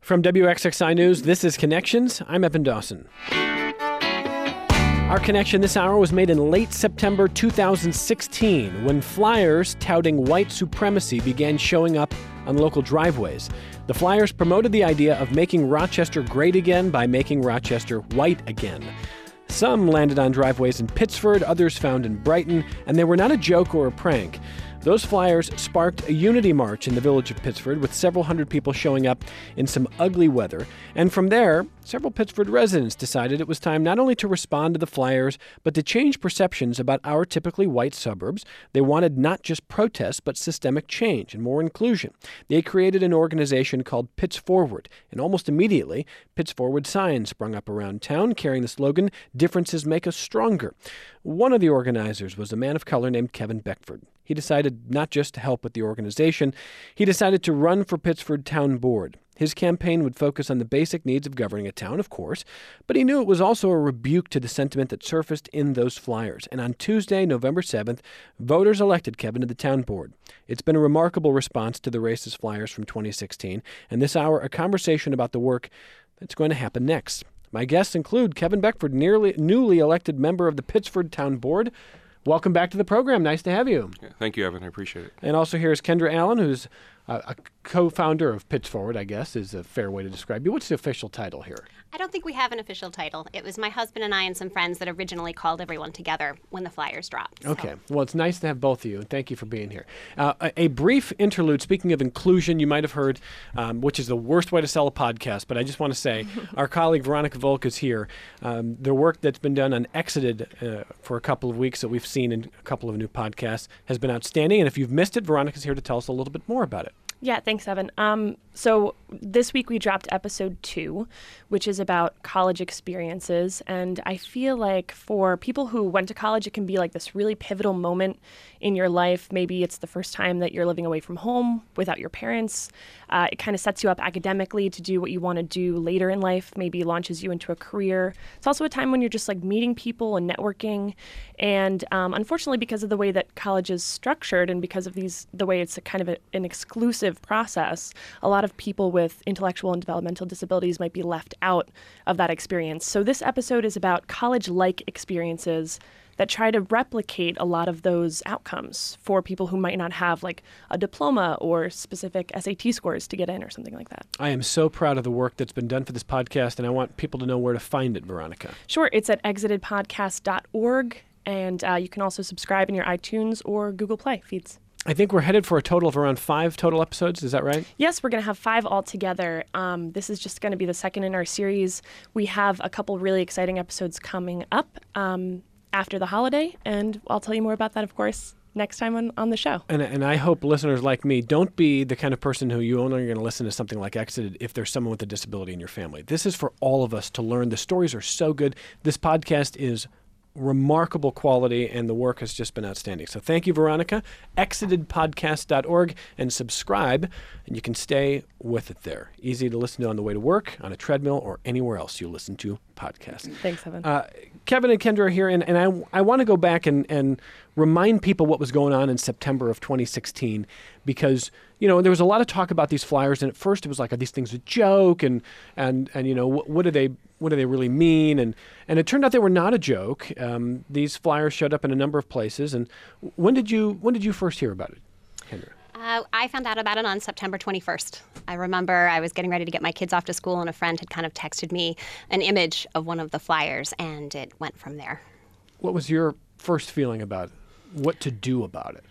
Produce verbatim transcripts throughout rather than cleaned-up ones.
From W X X I News, this is Connections. I'm Evan Dawson. Our connection this hour was made in late September two thousand sixteen when flyers touting white supremacy began showing up on local driveways. The flyers promoted the idea of making Rochester great again by making Rochester white again. Some landed on driveways in Pittsford, others found in Brighton, and they were not a joke or a prank. Those flyers sparked a unity march in the village of Pittsford with several hundred people showing up in some ugly weather. And from there, several Pittsford residents decided it was time not only to respond to the flyers, but to change perceptions about our typically white suburbs. They wanted not just protests, but systemic change and more inclusion. They created an organization called Pitts Forward, and almost immediately, Pitts Forward signs sprung up around town carrying the slogan, "Differences make us stronger." One of the organizers was a man of color named Kevin Beckford. He decided not just to help with the organization, he decided to run for Pittsford Town Board. His campaign would focus on the basic needs of governing a town, of course, but he knew it was also a rebuke to the sentiment that surfaced in those flyers. And on Tuesday, November seventh, voters elected Kevin to the town board. It's been a remarkable response to the racist flyers from twenty sixteen, and this hour, a conversation about the work that's going to happen next. My guests include Kevin Beckford, nearly, newly elected member of the Pittsford Town Board. Welcome back to the program. Nice to have you. Yeah, thank you, Evan. I appreciate it. And also here is Kendra Allen, who's a, a co-founder of Pitts Forward, I guess, is a fair way to describe you. What's the official title here? I don't think we have an official title. It was my husband and I and some friends that originally called everyone together when the flyers dropped. So. Okay. Well, it's nice to have both of you, and thank you for being here. Uh, a, a brief interlude, speaking of inclusion, you might have heard, um, which is the worst way to sell a podcast, but I just want to say our colleague Veronica Volk is here. Um, the work that's been done on Exited uh, for a couple of weeks that we've seen in a couple of new podcasts has been outstanding, and if you've missed it, Veronica's here to tell us a little bit more about it. Yeah, thanks, Evan. Um, so this week we dropped episode two, which is about college experiences. And I feel like for people who went to college, it can be like this really pivotal moment in your life. Maybe it's the first time that you're living away from home without your parents. Uh, it kind of sets you up academically to do what you want to do later in life, maybe launches you into a career. It's also a time when you're just like meeting people and networking. And um, unfortunately, because of the way that college is structured and because of these, the way it's a kind of a, an exclusive process, a lot of people with intellectual and developmental disabilities might be left out of that experience. So this episode is about college-like experiences that try to replicate a lot of those outcomes for people who might not have like a diploma or specific S A T scores to get in or something like that. I am so proud of the work that's been done for this podcast, and I want people to know where to find it, Veronica. Sure. It's at exited podcast dot org, and uh, you can also subscribe in your iTunes or Google Play feeds. I think we're headed for a total of around five total episodes. Is that right? Yes, we're going to have five altogether. Um, this is just going to be the second in our series. We have a couple really exciting episodes coming up um, after the holiday, and I'll tell you more about that, of course, next time on, on the show. And, and I hope listeners like me don't be the kind of person who you only are going to listen to something like Exited if there's someone with a disability in your family. This is for all of us to learn. The stories are so good. This podcast is remarkable quality, and the work has just been outstanding. So thank you, Veronica. exited podcast dot org, and subscribe, and you can stay with it there. Easy to listen to on the way to work, on a treadmill, or anywhere else you listen to podcasts. Thanks, Evan. Uh, Kevin and Kendra are here, and, and I, I want to go back and, and remind people what was going on in September of twenty sixteen, because, you know, there was a lot of talk about these flyers, and at first it was like, are these things a joke, and, and, and you know, what, what do they what do they really mean? And, and it turned out they were not a joke. Um, these flyers showed up in a number of places, and when did you when did you first hear about it, Kendra? Uh, I found out about it on September twenty-first. I remember I was getting ready to get my kids off to school, and a friend had kind of texted me an image of one of the flyers, and it went from there. What was your first feeling about it? What to do about it?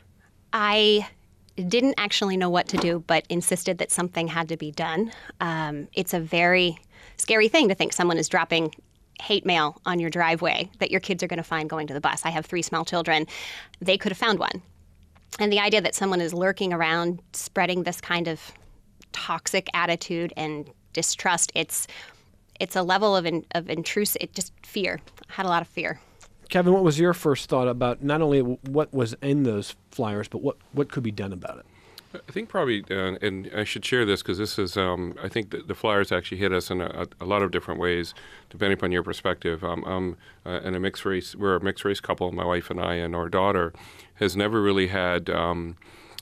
I didn't actually know what to do, but insisted that something had to be done. Um, it's a very scary thing to think someone is dropping hate mail on your driveway that your kids are going to find going to the bus. I have three small children. They could have found one. And the idea that someone is lurking around spreading this kind of toxic attitude and distrust, it's it's a level of in, of intrusive, it just fear. I had a lot of fear. Kevin, what was your first thought about not only what was in those flyers, but what, what could be done about it? I think probably, uh, and I should share this because this is, um, I think the, the flyers actually hit us in a, a lot of different ways, depending upon your perspective. Um, I'm uh, in a mixed race, we're a mixed race couple, my wife and I, and our daughter has never really had um,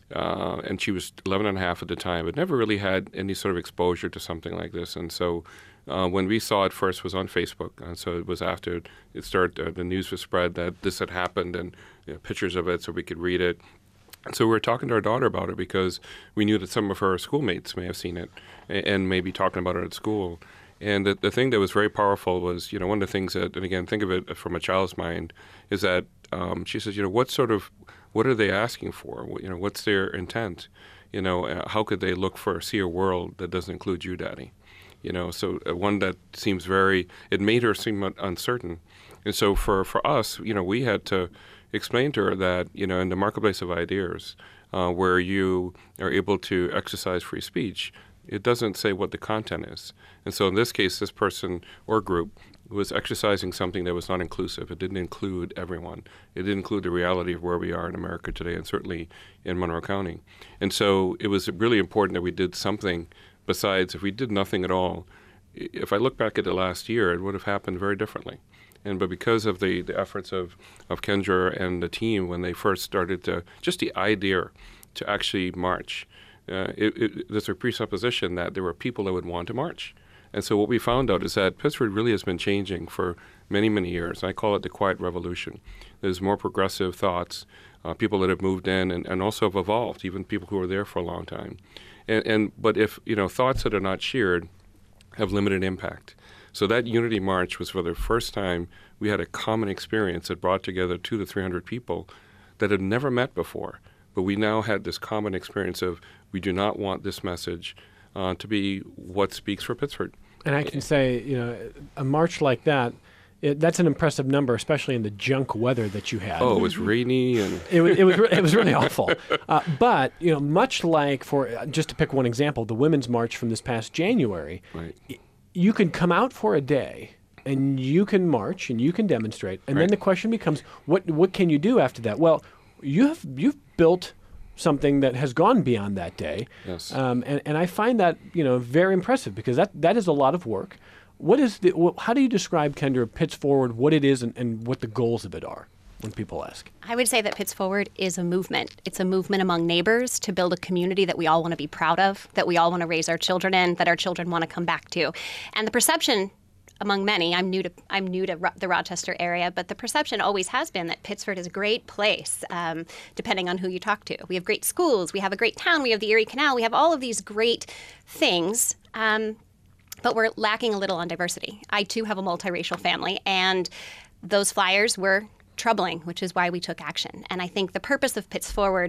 Uh, and she was eleven and a half at the time, but never really had any sort of exposure to something like this. And so uh, when we saw it first was on Facebook. And so it was after it started, uh, the news was spread that this had happened and you know, pictures of it so we could read it. And so we were talking to our daughter about it because we knew that some of her schoolmates may have seen it and, and maybe talking about it at school. And the, the thing that was very powerful was, you know, one of the things that, and again, think of it from a child's mind, is that um, she says, you know, what sort of, what are they asking for? What, you know, what's their intent? You know, uh, how could they look for, see a world that doesn't include you, Daddy? You know, so uh, one that seems very, it made her seem uncertain. And so for, for us, you know, we had to explain to her that, you know, in the marketplace of ideas, uh, where you are able to exercise free speech, it doesn't say what the content is. And so in this case, this person or group was exercising something that was not inclusive. It didn't include everyone. It didn't include the reality of where we are in America today, and certainly in Monroe County. And so it was really important that we did something besides, if we did nothing at all, if I look back at the last year, it would have happened very differently. And but because of the, the efforts of, of Kendra and the team when they first started to, just the idea to actually march, uh, it, it, there's a presupposition that there were people that would want to march. And so what we found out is that Pittsford really has been changing for many, many years. I call it the quiet revolution. There's more progressive thoughts, uh, people that have moved in and, and also have evolved, even people who were there for a long time. And, and but if, you know, thoughts that are not shared have limited impact. So that Unity March was for the first time we had a common experience that brought together two to three hundred people that had never met before. But we now had this common experience of we do not want this message uh, to be what speaks for Pittsford. And I can say, you know, a march like that, it, that's an impressive number, especially in the junk weather that you had. Oh, it was rainy and it, was, it was it was really awful. Uh, but you know, much like for uh, just to pick one example, the Women's March from this past January, right. y- you can come out for a day and you can march and you can demonstrate, and right. then the question becomes, what what can you do after that? Well, you have you've built something that has gone beyond that day. Yes. Um, and, and I find that, you know, very impressive because that, that is a lot of work. What is the, wh- how do you describe, Kendra, Pitts Forward, what it is and, and what the goals of it are when people ask? I would say that Pitts Forward is a movement. It's a movement among neighbors to build a community that we all want to be proud of, that we all want to raise our children in, that our children want to come back to. And the perception among many, I'm new to I'm new to Ro- the Rochester area, but the perception always has been that Pittsford is a great place, um, depending on who you talk to. We have great schools, we have a great town, we have the Erie Canal, we have all of these great things, um, but we're lacking a little on diversity. I too have a multiracial family, and those flyers were troubling, which is why we took action. And I think the purpose of Pitts Forward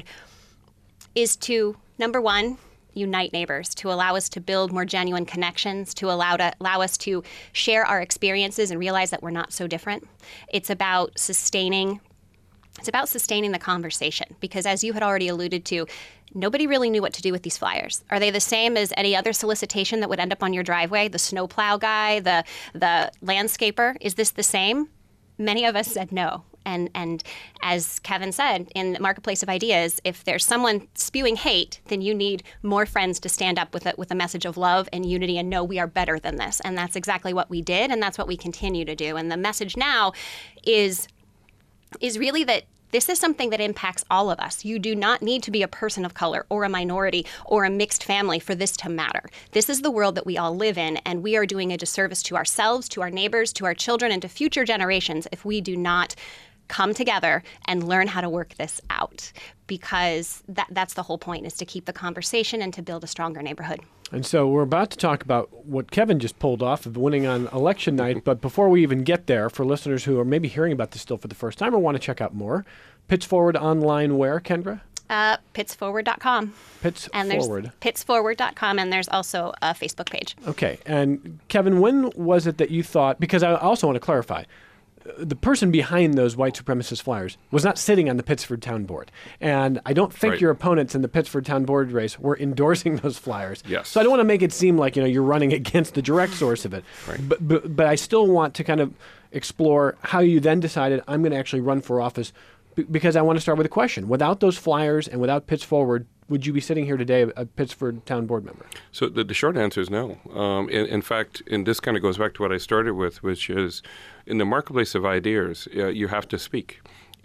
is to, number one, unite neighbors, to allow us to build more genuine connections, to allow to allow us to share our experiences and realize that we're not so different. It's about sustaining it's about sustaining the conversation, because as you had already alluded to, nobody really knew what to do with these flyers. Are they the same as any other solicitation that would end up on your driveway? The snowplow guy, the the landscaper, is this the same? Many of us said no. And and as Kevin said, in the marketplace of ideas, if there's someone spewing hate, then you need more friends to stand up with a, with a message of love and unity and know we are better than this. And that's exactly what we did, and that's what we continue to do. And the message now is is really that this is something that impacts all of us. You do not need to be a person of color or a minority or a mixed family for this to matter. This is the world that we all live in, and we are doing a disservice to ourselves, to our neighbors, to our children, and to future generations if we do not come together and learn how to work this out, because that, that's the whole point, is to keep the conversation and to build a stronger neighborhood. And so we're about to talk about what Kevin just pulled off of winning on election night. But before we even get there, for listeners who are maybe hearing about this still for the first time or want to check out more, Pitts Forward online where, Kendra? Uh, pitts forward dot com. Pitts and Forward. There's pitts forward dot com, and there's also a Facebook page. Okay. And Kevin, when was it that you thought, because I also want to clarify, the person behind those white supremacist flyers was not sitting on the Pittsford Town Board. And I don't think right. your opponents in the Pittsford Town Board race were endorsing those flyers. Yes. So I don't want to make it seem like, you know, you're running against the direct source of it. Right. But, but but I still want to kind of explore how you then decided I'm going to actually run for office, b- because I want to start with a question. Without those flyers and without Pitts Forward, would you be sitting here today a Pittsford Town Board member? So the, the short answer is no. Um, in, in fact, and this kind of goes back to what I started with, which is in the marketplace of ideas, uh, you have to speak.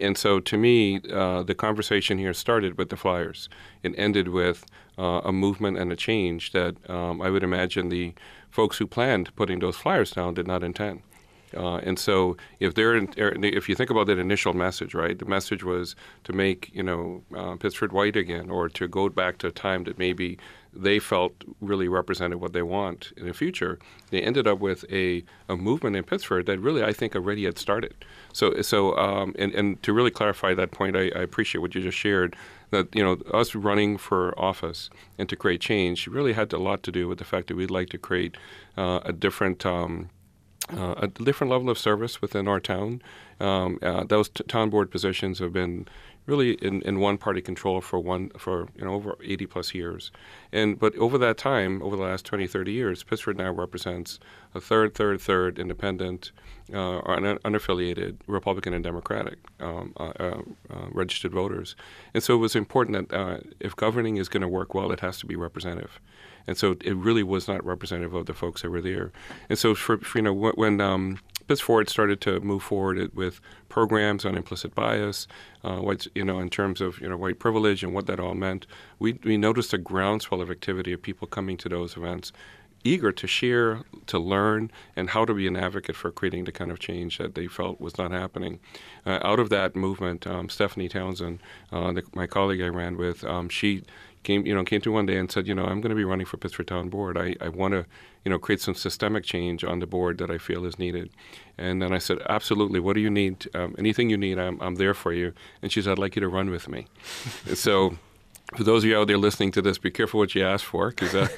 and so to me, uh, the conversation here started with the Flyers and ended with uh, a movement and a change that um, I would imagine the folks who planned putting those flyers down did not intend. Uh, and so, if they're in, if you think about that initial message, right, the message was to make you know uh, Pittsford white again, or to go back to a time that maybe they felt really represented what they want in the future. They ended up with a, a movement in Pittsford that really I think already had started. So, so um, and and to really clarify that point, I, I appreciate what you just shared. That you know us running for office and to create change really had a lot to do with the fact that we'd like to create uh, a different. Um, Uh, a different level of service within our town. Um, uh, those t- town board positions have been really in, in one party control for one for you know over eighty plus years, and but over that time, over the last twenty, thirty years, Pittsford now represents a third, third, third independent, uh, or un- unaffiliated Republican and Democratic um, uh, uh, uh, registered voters, and so it was important that uh, if governing is going to work well, it has to be representative. And so it really was not representative of the folks that were there. And so, for, for you know, when, when um, Pittsford started to move forward with programs on implicit bias, uh, what's, you know, in terms of you know white privilege and what that all meant, we we noticed a groundswell of activity of people coming to those events, eager to share, to learn, and how to be an advocate for creating the kind of change that they felt was not happening. Uh, out of that movement, um, Stephanie Townsend, uh, the, my colleague I ran with, um, she. Came, you know, came to one day and said, you know, I'm going to be running for Pittsford Town Board. I, I want to, you know, create some systemic change on the board that I feel is needed. And then I said, absolutely. What do you need? Um, anything you need, I'm, I'm there for you. And she said, I'd like you to run with me. So for those of you out there listening to this, be careful what you ask for, because uh,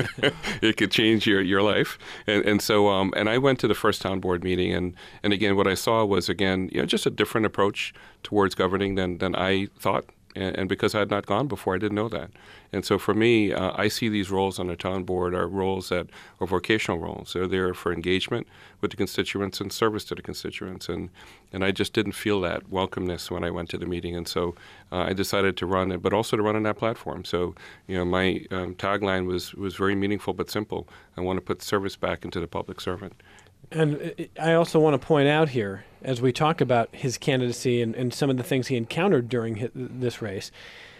it could change your, your life. And, and so, um, and I went to the first town board meeting, and, and again, what I saw was, again, you know, just a different approach towards governing than, than I thought. And because I had not gone before, I didn't know that. And so for me, uh, I see these roles on the town board are roles that are vocational roles. They're there for engagement with the constituents and service to the constituents. And, and I just didn't feel that welcomeness when I went to the meeting. And so uh, I decided to run it, but also to run on that platform. So, you know, my um, tagline was, was very meaningful but simple. I want to put service back into the public servant. And I also want to point out here, as we talk about his candidacy and, and some of the things he encountered during his, this race,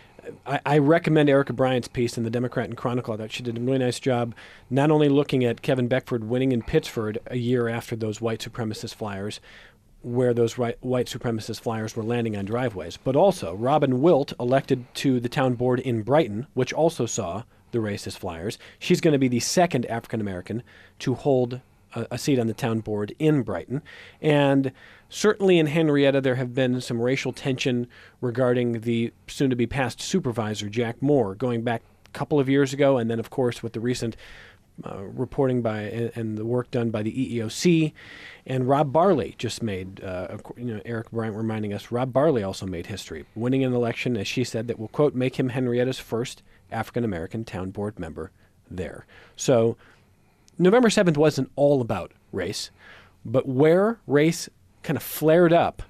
I, I recommend Erica Bryant's piece in the Democrat and Chronicle. I thought she did a really nice job not only looking at Kevin Beckford winning in Pittsford a year after those white supremacist flyers, where those right, white supremacist flyers were landing on driveways, but also Robin Wilt, elected to the town board in Brighton, which also saw the racist flyers. She's going to be the second African-American to hold a seat on the town board in Brighton. And certainly in Henrietta, there have been some racial tension regarding the soon-to-be-passed supervisor, Jack Moore, going back a couple of years ago, and then, of course, with the recent uh, reporting by and, and the work done by the E E O C. And Rob Barley just made, uh, you know, Eric Bryant reminding us, Rob Barley also made history, winning an election, as she said, that will, quote, make him Henrietta's first African-American town board member there. So November seventh wasn't all about race, but where race kind of flared up,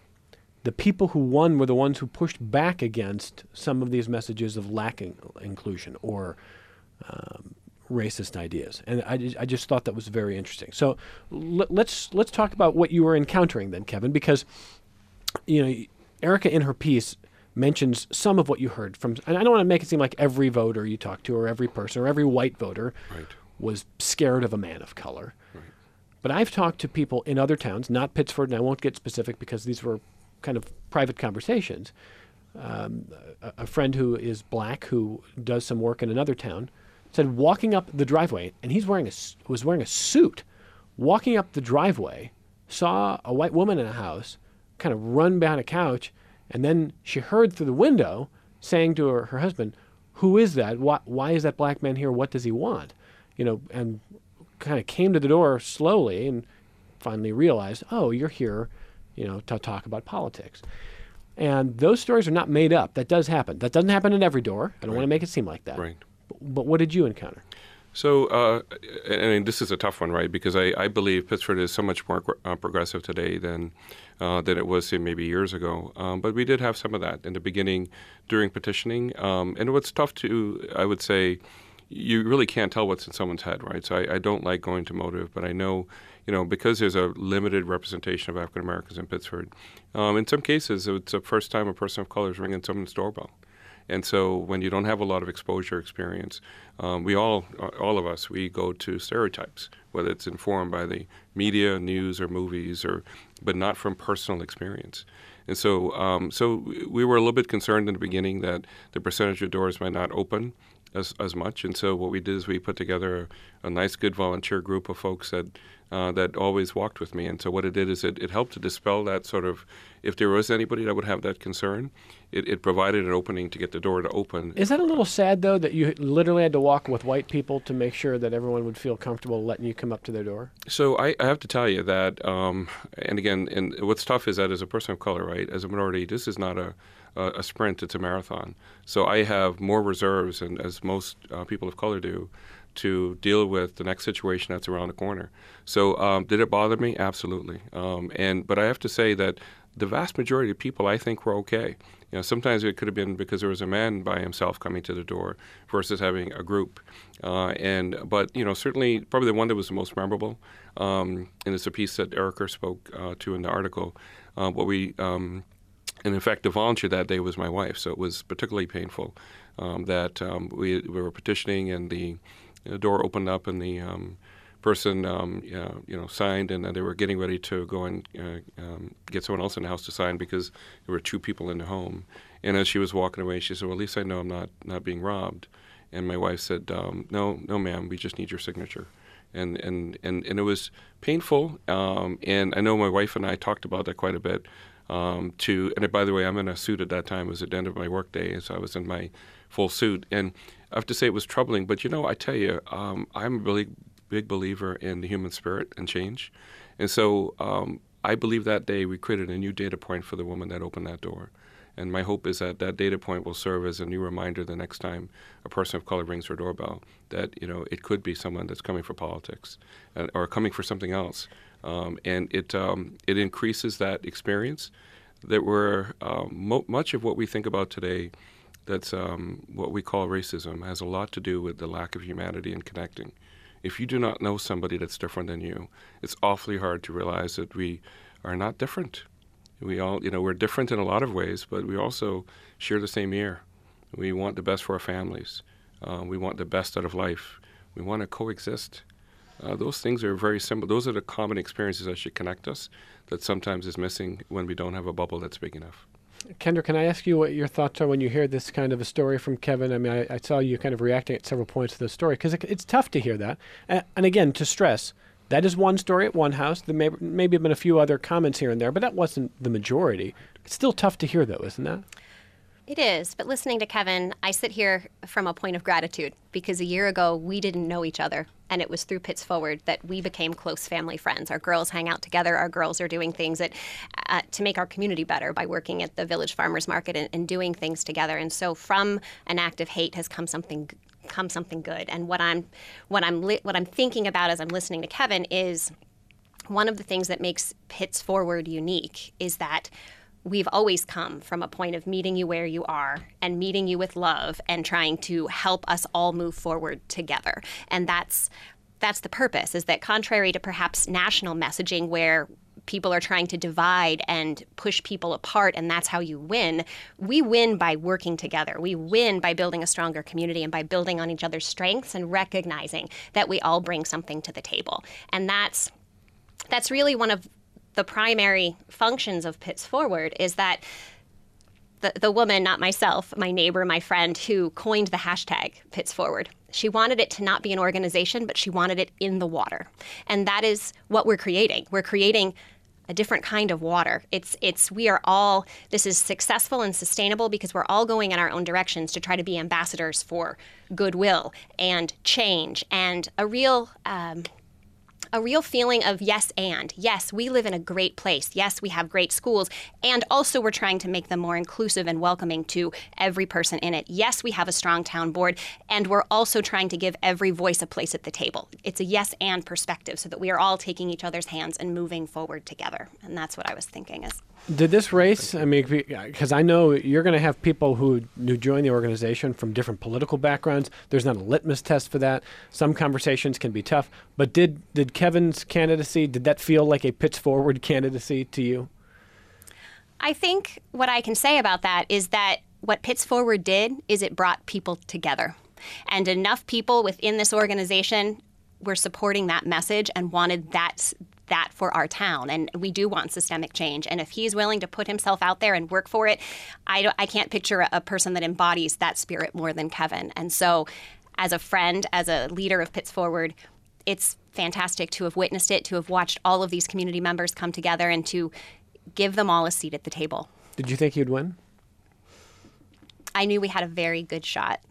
the people who won were the ones who pushed back against some of these messages of lacking inclusion or um, racist ideas. And I, I just thought that was very interesting. So l- let's let's talk about what you were encountering then, Kevin, because you know Erica in her piece mentions some of what you heard from, and I don't want to make it seem like every voter you talk to or every person or every white voter Right. was scared of a man of color. Right. But I've talked to people in other towns, not Pittsford, and I won't get specific because these were kind of private conversations. Um, a, a friend who is black who does some work in another town said walking up the driveway, and he's wearing a, was wearing a suit, walking up the driveway, saw a white woman in a house kind of run behind a couch, and then she heard through the window saying to her, her husband, "Who is that? Why, why is that black man here? What does he want?" You know, and kind of came to the door slowly and finally realized, oh, you're here, you know, to talk about politics. And those stories are not made up. That does happen. That doesn't happen at every door. I don't Right. want to make it seem like that. Right. But, but what did you encounter? So, uh, and this is a tough one, right? Because I, I believe Pittsford is so much more uh, progressive today than uh, than it was, say, maybe years ago. Um, but we did have some of that in the beginning during petitioning. Um, and what's tough to, I would say, you really can't tell what's in someone's head, right? So I, I don't like going to motive, but I know, you know, because there's a limited representation of African Americans in Pittsford, um, in some cases it's the first time a person of color is ringing someone's doorbell. And so when you don't have a lot of exposure experience, um, we all, all of us, we go to stereotypes, whether it's informed by the media, news, or movies, or but not from personal experience. And so, um, so we were a little bit concerned in the beginning that the percentage of doors might not open as as much. And so what we did is we put together a, a nice, good volunteer group of folks that uh, that always walked with me. And so what it did is it, it helped to dispel that sort of, if there was anybody that would have that concern, it, it provided an opening to get the door to open. Is that a little sad, though, that you literally had to walk with white people to make sure that everyone would feel comfortable letting you come up to their door? So I, I have to tell you that, um, and again, and what's tough is that as a person of color, right, as a minority, this is not a, a, a sprint, it's a marathon. So I have more reserves, and as most uh, people of color do, to deal with the next situation that's around the corner. So um, did it bother me? Absolutely. Um, and but I have to say that the vast majority of people, I think, were okay. You know, sometimes it could have been because there was a man by himself coming to the door versus having a group. Uh, and but you know, certainly, probably the one that was the most memorable, um, and it's a piece that Erica spoke uh, to in the article. Uh, what we um, and in fact, the volunteer that day was my wife, so it was particularly painful um, that um, we, we were petitioning and the The door opened up, and the um, person, um, uh, you know, signed, and uh, they were getting ready to go and uh, um, get someone else in the house to sign because there were two people in the home. And as she was walking away, she said, "Well, at least I know I'm not not being robbed." And my wife said, um, "No, no, ma'am, we just need your signature." And and and, and it was painful. Um, and I know my wife and I talked about that quite a bit. Um, to and by the way, I'm in a suit at that time. It was at the end of my workday, so I was in my full suit. And I have to say it was troubling, but you know, I tell you, um, I'm a really big believer in the human spirit and change. And so um, I believe that day we created a new data point for the woman that opened that door. And my hope is that that data point will serve as a new reminder the next time a person of color rings her doorbell that, you know, it could be someone that's coming for politics uh, or coming for something else. Um, and it um, it increases that experience that we're, um, mo- much of what we think about today that's um, what we call racism has a lot to do with the lack of humanity and connecting. If you do not know somebody that's different than you, it's awfully hard to realize that we are not different. We all, you know, we're different in a lot of ways, but we also share the same air. We want the best for our families. Uh, we want the best out of life. We want to coexist. Uh, those things are very simple. Those are the common experiences that should connect us that sometimes is missing when we don't have a bubble that's big enough. Kendra, can I ask you what your thoughts are when you hear this kind of a story from Kevin? I mean, I, I saw you kind of reacting at several points to the story because it, it's tough to hear that. And, and again, to stress, that is one story at one house. There may maybe have been a few other comments here and there, but that wasn't the majority. It's still tough to hear, though, isn't that? It is, but listening to Kevin, I sit here from a point of gratitude because a year ago we didn't know each other, and it was through Pitts Forward that we became close family friends. Our girls hang out together. Our girls are doing things that, uh, to make our community better by working at the Village Farmers Market and, and doing things together. And so from an act of hate has come something come something good. And what I'm what I'm li- what I'm thinking about as I'm listening to Kevin is one of the things that makes Pitts Forward unique is that we've always come from a point of meeting you where you are and meeting you with love and trying to help us all move forward together. And that's that's the purpose, is that contrary to perhaps national messaging where people are trying to divide and push people apart and that's how you win, we win by working together. We win by building a stronger community and by building on each other's strengths and recognizing that we all bring something to the table. And that's that's really one of the primary functions of Pitts Forward, is that the, the woman, not myself, my neighbor, my friend, who coined the hashtag Pitts Forward, she wanted it to not be an organization, but she wanted it in the water. And that is what we're creating. We're creating a different kind of water. It's, it's, we are all, this is successful and sustainable because we're all going in our own directions to try to be ambassadors for goodwill and change and a real, um, a real feeling of yes and. Yes, we live in a great place. Yes, we have great schools. And also we're trying to make them more inclusive and welcoming to every person in it. Yes, we have a strong town board. And we're also trying to give every voice a place at the table. It's a yes and perspective so that we are all taking each other's hands and moving forward together. And that's what I was thinking is. Did this race, I mean, because I know you're going to have people who, who join the organization from different political backgrounds. There's not a litmus test for that. Some conversations can be tough. But did, did Kevin's candidacy, did that feel like a Pitts Forward candidacy to you? I think what I can say about that is that what Pitts Forward did is it brought people together. And enough people within this organization were supporting that message and wanted that that for our town. And we do want systemic change. And if he's willing to put himself out there and work for it, I, don't, I can't picture a, a person that embodies that spirit more than Kevin. And so as a friend, as a leader of Pitts Forward, it's fantastic to have witnessed it, to have watched all of these community members come together and to give them all a seat at the table. Did you think you'd win? I knew we had a very good shot.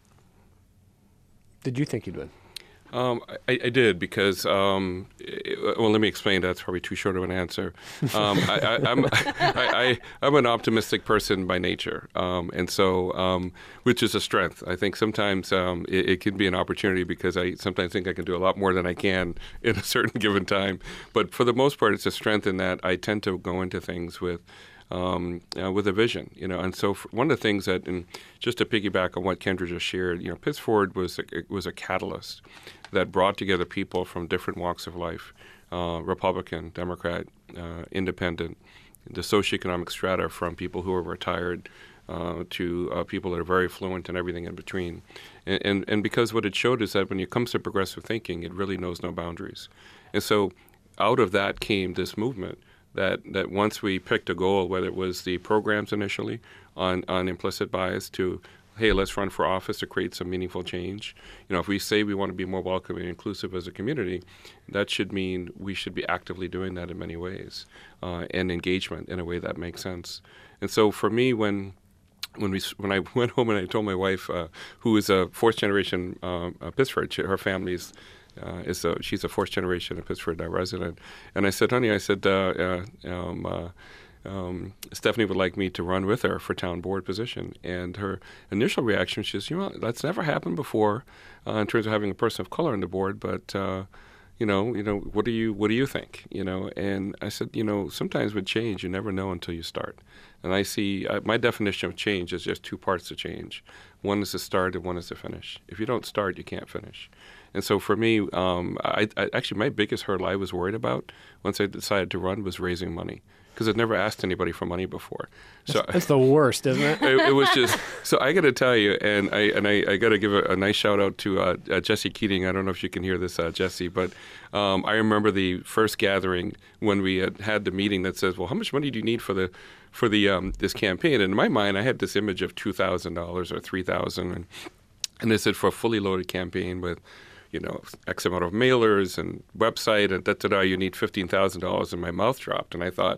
Did you think you'd win? Um, I, I did because, um, it, well, let me explain. That's probably too short of an answer. Um, I, I, I'm, I, I, I'm an optimistic person by nature, um, and so, um, which is a strength. I think sometimes um, it, it can be an opportunity because I sometimes think I can do a lot more than I can in a certain given time. But for the most part, it's a strength in that I tend to go into things with Um, uh, with a vision, you know, and so for one of the things that, and just to piggyback on what Kendra just shared, you know, Pitts Forward was a, was a catalyst that brought together people from different walks of life, uh, Republican, Democrat, uh, Independent, the socioeconomic strata from people who are retired uh, to uh, people that are very fluent and everything in between, and, and and because what it showed is that when it comes to progressive thinking, it really knows no boundaries, and so out of that came this movement. That, that once we picked a goal, whether it was the programs initially on, on implicit bias to, hey, let's run for office to create some meaningful change. You know, if we say we want to be more welcoming and inclusive as a community, that should mean we should be actively doing that in many ways, uh, and engagement in a way that makes sense. And so for me, when when we when I went home and I told my wife, uh, who is a fourth generation uh, uh, Pittsford, she, her family's Uh, is a, she's a fourth generation of Pittsford uh, resident, and I said, honey, I said, uh, uh, um, uh, um, Stephanie would like me to run with her for town board position, and her initial reaction, she says, you know, that's never happened before uh, in terms of having a person of color on the board, but uh, you know, you know, what do you what do you think, you know? And I said, you know, sometimes with change, you never know until you start, and I see uh, my definition of change is just two parts to change. One is to start, and one is to finish. If you don't start, you can't finish. And so for me, um, I, I, actually my biggest hurdle I was worried about once I decided to run was raising money, because I'd never asked anybody for money before. So that's, that's the worst, isn't it? it, it was just, so I got to tell you, and I and I, I got to give a, a nice shout out to uh, uh, Jesse Keating. I don't know if you can hear this, uh, Jesse, but um, I remember the first gathering when we had had the meeting that says, well, how much money do you need for the for the um, this campaign? And in my mind, I had this image of two thousand dollars or three thousand dollars, and, and they said for a fully loaded campaign with, you know, X amount of mailers and website and da-da-da, you need fifteen thousand dollars, and my mouth dropped. And I thought,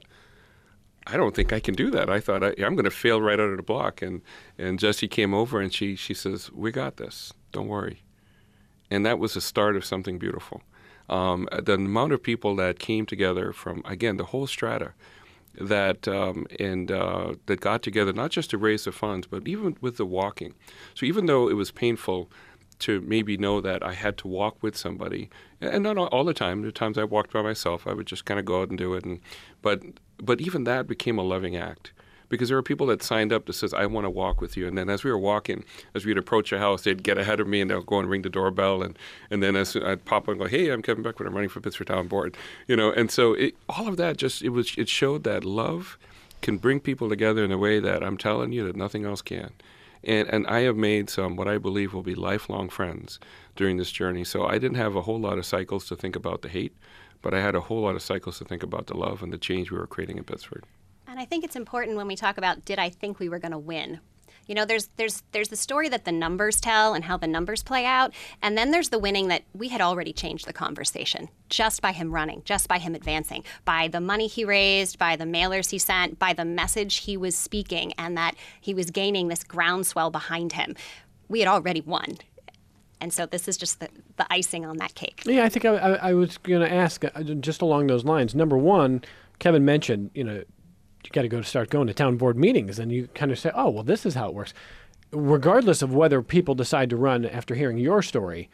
I don't think I can do that. I thought, I, I'm going to fail right out of the block. And and Jessie came over, and she, she says, we got this. Don't worry. And that was the start of something beautiful. Um, the amount of people that came together from, again, the whole strata, that um, and uh, that got together, not just to raise the funds, but even with the walking. So even though it was painful to maybe know that I had to walk with somebody, and not all the time. There are times I walked by myself. I would just kind of go out and do it. And but but even that became a loving act, because there were people that signed up that says, I want to walk with you. And then as we were walking, as we'd approach a house, they'd get ahead of me and they'll go and ring the doorbell. And, and then as I'd pop up and go, hey, I'm Kevin Beckwood. I'm running for Pittsford Town Board. You know, and so it, all of that just, it was it showed that love can bring people together in a way that I'm telling you that nothing else can. And, and I have made some what I believe will be lifelong friends during this journey. So I didn't have a whole lot of cycles to think about the hate, but I had a whole lot of cycles to think about the love and the change we were creating in Pittsford. And I think it's important when we talk about, did I think we were going to win? You know, there's there's there's the story that the numbers tell and how the numbers play out. And then there's the winning that we had already changed the conversation just by him running, just by him advancing, by the money he raised, by the mailers he sent, by the message he was speaking, and that he was gaining this groundswell behind him. We had already won. And so this is just the, the icing on that cake. Yeah, I think I, I, I was going to ask uh, just along those lines. Number one, Kevin mentioned, you know, you got to go to start going to town board meetings, and you kind of say, oh, well, this is how it works. Regardless of whether people decide to run after hearing your story,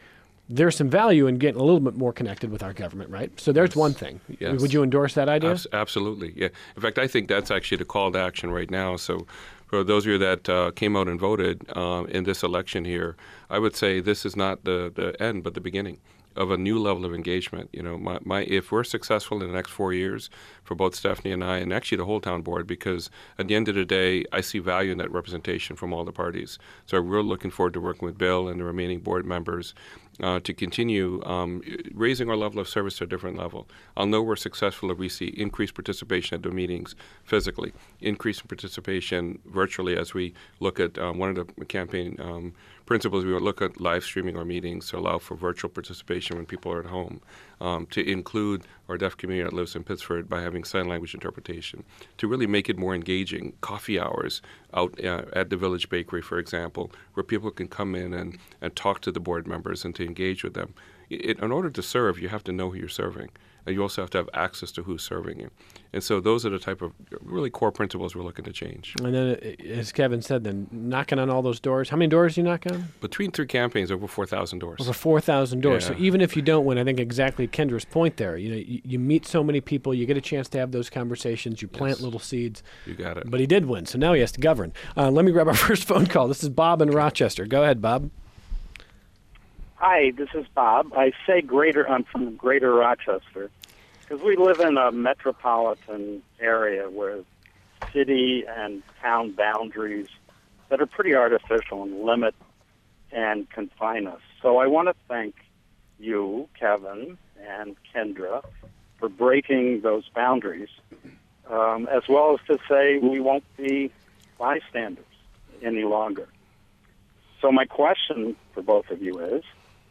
there's some value in getting a little bit more connected with our government, right? So there's Yes. one thing. Yes. Would you endorse that idea? Abs- absolutely, yeah. In fact, I think that's actually the call to action right now. So for those of you that uh, came out and voted um, in this election here, I would say this is not the, the end, but the beginning of a new level of engagement. You know, my, my if we're successful in the next four years for both Stephanie and I, and actually the whole town board, because at the end of the day, I see value in that representation from all the parties. So we're looking forward to working with Bill and the remaining board members uh, to continue um, raising our level of service to a different level. I'll know we're successful if we see increased participation at the meetings physically, increased participation virtually as we look at um, one of the campaign um, principles. We will look at live streaming our meetings to allow for virtual participation when people are at home, um, to include our deaf community that lives in Pittsford by having sign language interpretation, to really make it more engaging. Coffee hours out uh, at the Village Bakery, for example, where people can come in and, and talk to the board members and to engage with them. It, in order to serve, you have to know who you're serving. And you also have to have access to who's serving you. And so those are the type of really core principles we're looking to change. And then, uh, as Kevin said, then knocking on all those doors. How many doors do you knock on? Between three campaigns, over four thousand doors. Over four thousand doors. Yeah. So even if you don't win, I think exactly Kendra's point there. You know, you, you meet so many people, you get a chance to have those conversations, you plant Yes. little seeds. You got it. But he did win, so now he has to govern. Uh, let me grab our first phone call. This is Bob in Rochester. Go ahead, Bob. Hi, this is Bob. I say greater, I'm from Greater Rochester, because we live in a metropolitan area where city and town boundaries that are pretty artificial and limit and confine us. So I want to thank you, Kevin, and Kendra for breaking those boundaries, um, as well as to say we won't be bystanders any longer. So my question for both of you is,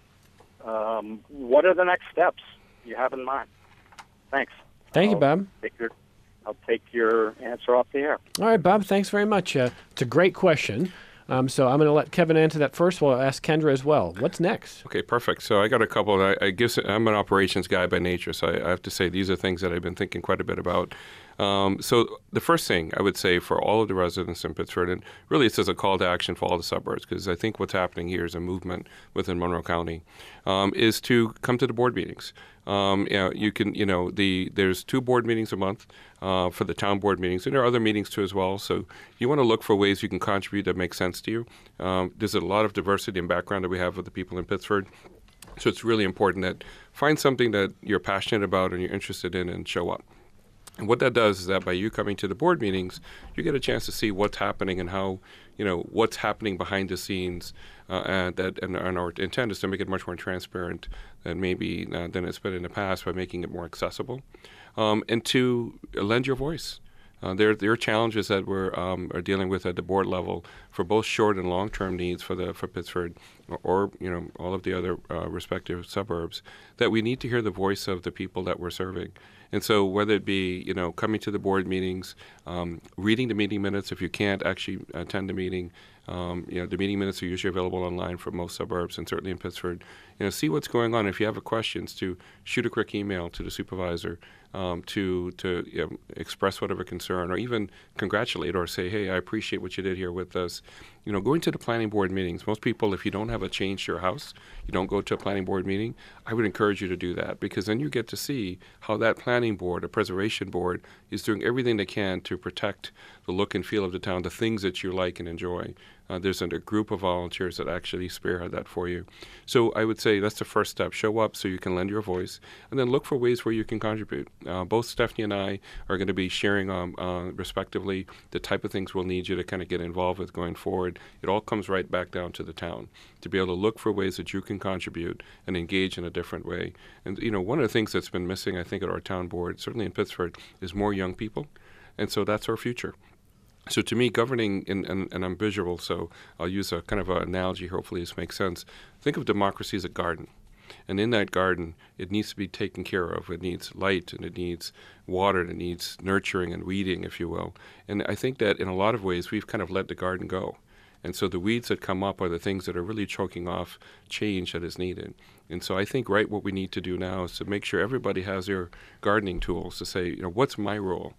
um, what are the next steps you have in mind? Thanks. Thank you, I'll Bob. Take your, I'll take your answer off the air. All right, Bob, thanks very much. Uh, it's a great question. Um, so I'm going to let Kevin answer that first. We'll ask Kendra as well. What's next? Okay, perfect. So I got a couple. I, I guess I'm an operations guy by nature, so I, I have to say these are things that I've been thinking quite a bit about. Um, so the first thing I would say for all of the residents in Pittsford, and really it's as a call to action for all the suburbs, because I think what's happening here is a movement within Monroe County, um, is to come to the board meetings. Um, you know, you can, you know, the there's two board meetings a month uh, for the town board meetings, and there are other meetings too as well. So you want to look for ways you can contribute that make sense to you. Um, there's a lot of diversity and background that we have with the people in Pittsford. So it's really important that find something that you're passionate about and you're interested in and show up. And what that does is that by you coming to the board meetings, you get a chance to see what's happening and how, you know, what's happening behind the scenes. Uh, and that and, and our intent is to make it much more transparent than maybe uh, than it's been in the past by making it more accessible, um, and to lend your voice. Uh, there, there are challenges that we're um, are dealing with at the board level for both short and long-term needs for the for Pittsford, or, or you know all of the other uh, respective suburbs. That we need to hear the voice of the people that we're serving. And so whether it be, you know, coming to the board meetings, um, reading the meeting minutes if you can't actually attend the meeting, um, you know, the meeting minutes are usually available online for most suburbs and certainly in Pittsford. You know, see what's going on. If you have questions, to shoot a quick email to the supervisor, um, to to you know, express whatever concern, or even congratulate or say, hey, I appreciate what you did here with us. You know, going to the planning board meetings. Most people, if you don't have a change to your house, you don't go to a planning board meeting, I would encourage you to do that, because then you get to see how that planning board, a preservation board, is doing everything they can to protect the look and feel of the town, the things that you like and enjoy. Uh, there's a, a group of volunteers that actually spearhead that for you. So I would say that's the first step. Show up so you can lend your voice, and then look for ways where you can contribute. Uh, both Stephanie and I are going to be sharing, um, uh, respectively, the type of things we'll need you to kind of get involved with going forward. It all comes right back down to the town, to be able to look for ways that you can contribute and engage in a different way. And, you know, one of the things that's been missing, I think, at our town board, certainly in Pittsford, is more young people. And so that's our future. So to me, governing, in, and, and I'm visual, so I'll use a kind of an analogy, hopefully this makes sense. Think of democracy as a garden. And in that garden, it needs to be taken care of. It needs light, and it needs water, and it needs nurturing and weeding, if you will. And I think that in a lot of ways, we've kind of let the garden go. And so the weeds that come up are the things that are really choking off change that is needed. And so I think, right, what we need to do now is to make sure everybody has their gardening tools to say, you know, what's my role?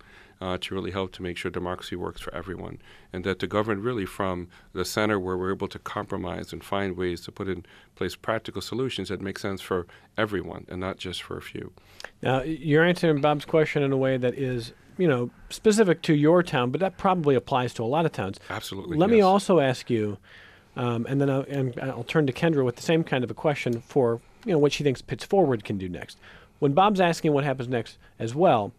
uh, to really help to make sure democracy works for everyone, and that the government really from the center where we're able to compromise and find ways to put in place practical solutions that make sense for everyone and not just for a few. Now, you're answering Bob's question in a way that is, you know, specific to your town, but that probably applies to a lot of towns. Absolutely. Let yes. me also ask you, um, and then I'll, and I'll turn to Kendra with the same kind of a question for, you know, what she thinks Pitts Forward can do next. When Bob's asking what happens next as well,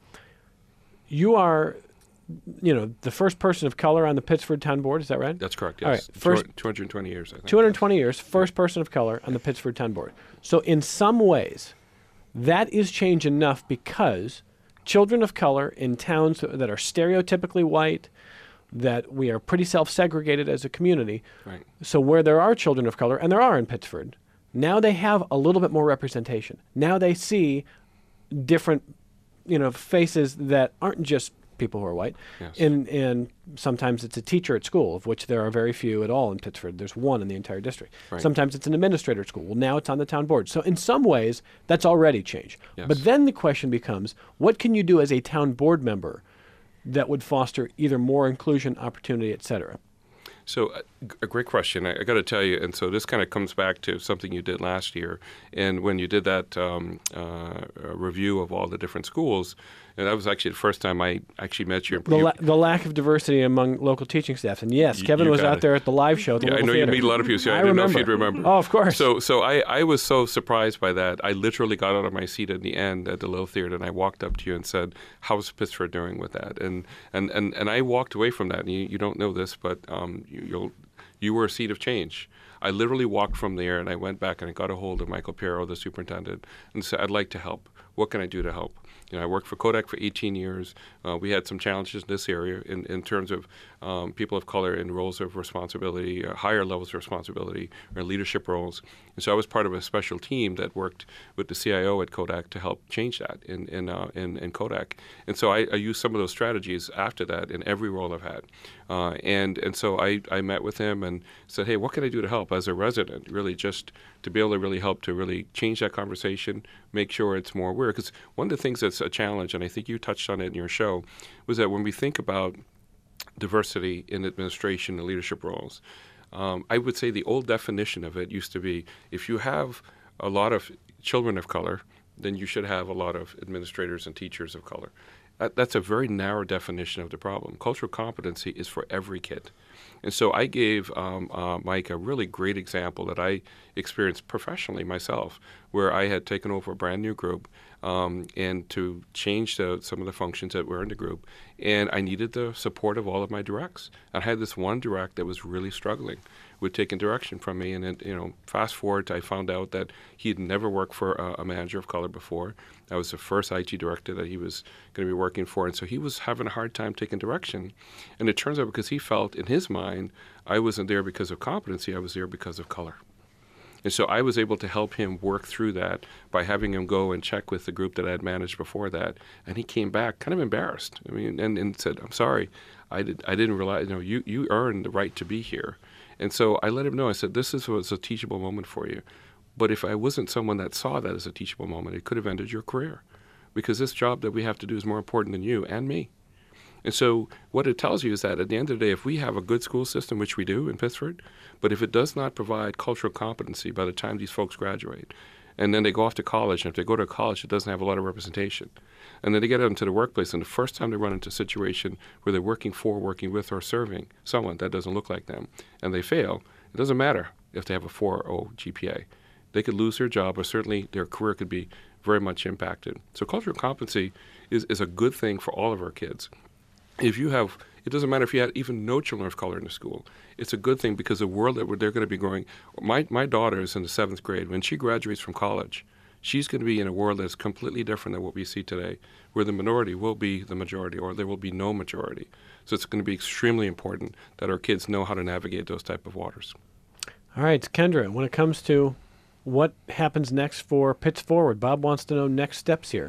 you are, you know, the first person of color on the Pittsford Town Board. Is that right? That's correct, All yes. right, first- two hundred twenty years, I think. two hundred twenty years, first person of color on the Pittsford Town Board. So in some ways, that is change enough because children of color in towns that are stereotypically white, that we are pretty self-segregated as a community. Right. So where there are children of color, and there are in Pittsford, now they have a little bit more representation. Now they see different, you know, faces that aren't just people who are white. Yes. And, and sometimes it's a teacher at school, of which there are very few at all in Pittsford. There's one in the entire district. Right. Sometimes it's an administrator at school. Well, now it's on the town board. So in some ways, that's already changed. Yes. But then the question becomes, what can you do as a town board member that would foster either more inclusion, opportunity, et cetera? So uh, g- a great question. I, I got to tell you, and so this kind of comes back to something you did last year. And when you did that um, uh, review of all the different schools, and that was actually the first time I actually met you. The, you la- the lack of diversity among local teaching staffs. And yes, You- Kevin you was got out it. there at the live show at the Yeah, I local know theater. you meet a lot of people, so I, I didn't know if remember. you'd remember. Oh, of course. So, so I, I was so surprised by that. I literally got out of my seat at the end at the Little Theater, and I walked up to you and said, "How's Pittsford doing with that?" And and and, and I walked away from that. And you, you don't know this, but um, you, you'll you were a seed of change. I literally walked from there, and I went back and I got a hold of Michael Piero, the superintendent, and said, "I'd like to help. What can I do to help?" You know, I worked for Kodak for eighteen years. Uh, we had some challenges in this area in, in terms of um, people of color in roles of responsibility, uh, higher levels of responsibility, or leadership roles. And so I was part of a special team that worked with the C I O at Kodak to help change that in in, uh, in, in Kodak. And so I, I used some of those strategies after that in every role I've had. Uh, and and so I, I met with him and said, "Hey, what can I do to help as a resident? Really, just to be able to really help to really change that conversation, make sure it's more aware." Because one of the things that's a challenge, and I think you touched on it in your show, was that when we think about diversity in administration and leadership roles, um, I would say the old definition of it used to be if you have a lot of children of color, then you should have a lot of administrators and teachers of color. That, that's a very narrow definition of the problem. Cultural competency is for every kid. And so I gave um, uh, Mike a really great example that I experienced professionally myself, where I had taken over a brand new group um, and to change the, some of the functions that were in the group. And I needed the support of all of my directs. I had this one direct that was really struggling with taking direction from me. And, it, you know, fast forward, I found out that he had never worked for a, a manager of color before. I was the first I T director that he was going to be working for. And so he was having a hard time taking direction. And it turns out because he felt in his mind, I wasn't there because of competency, I was there because of color. And so I was able to help him work through that by having him go and check with the group that I had managed before that. And he came back kind of embarrassed. I mean, and, and said, "I'm sorry, I, did, I didn't realize, you know, you, you earned the right to be here." And so I let him know, I said, "This is, was a teachable moment for you. But if I wasn't someone that saw that as a teachable moment, it could have ended your career. Because this job that we have to do is more important than you and me." And so what it tells you is that at the end of the day, if we have a good school system, which we do in Pittsford, but if it does not provide cultural competency by the time these folks graduate, and then they go off to college, and if they go to college, it doesn't have a lot of representation. And then they get out into the workplace, and the first time they run into a situation where they're working for, working with, or serving someone that doesn't look like them, and they fail, it doesn't matter if they have a four point oh G P A. They could lose their job, or certainly their career could be very much impacted. So cultural competency is, is a good thing for all of our kids. If you have, it doesn't matter if you had even no children of color in the school. It's a good thing because the world that they're going to be growing. My my daughter is in the seventh grade. When she graduates from college, she's going to be in a world that's completely different than what we see today, where the minority will be the majority, or there will be no majority. So it's going to be extremely important that our kids know how to navigate those type of waters. All right, Kendra, when it comes to what happens next for Pitts Forward, Bob wants to know next steps here.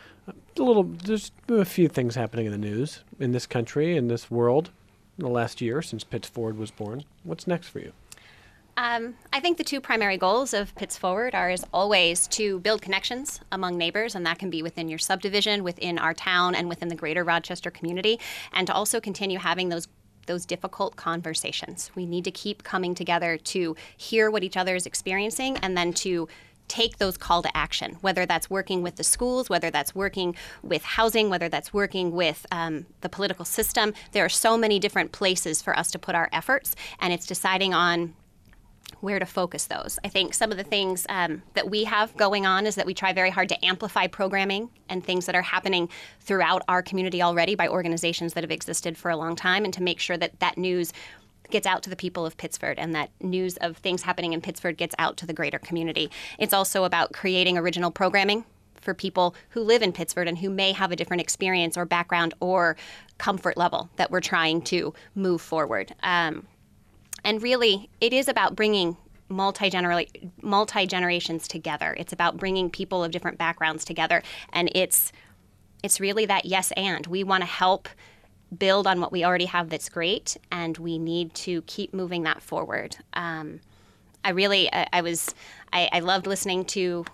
A little, there's a few things happening in the news in this country, in this world, in the last year since Pitts Forward was born. What's next for you? Um, I think the two primary goals of Pitts Forward are, as always, to build connections among neighbors, and that can be within your subdivision, within our town, and within the greater Rochester community, and to also continue having those those difficult conversations. We need to keep coming together to hear what each other is experiencing, and then to take those call to action, whether that's working with the schools, whether that's working with housing, whether that's working with um, the political system. There are so many different places for us to put our efforts, and it's deciding on where to focus those. I think some of the things um, that we have going on is that we try very hard to amplify programming and things that are happening throughout our community already by organizations that have existed for a long time, and to make sure that that news gets out to the people of Pittsford, and that news of things happening in Pittsford gets out to the greater community. It's also about creating original programming for people who live in Pittsford and who may have a different experience or background or comfort level that we're trying to move forward. Um, And really, it is about bringing multi-genera- multi-generations together. It's about bringing people of different backgrounds together. And it's it's really that yes and. We want to help build on what we already have that's great, and we need to keep moving that forward. Um, I really, I, I was, I, I loved listening to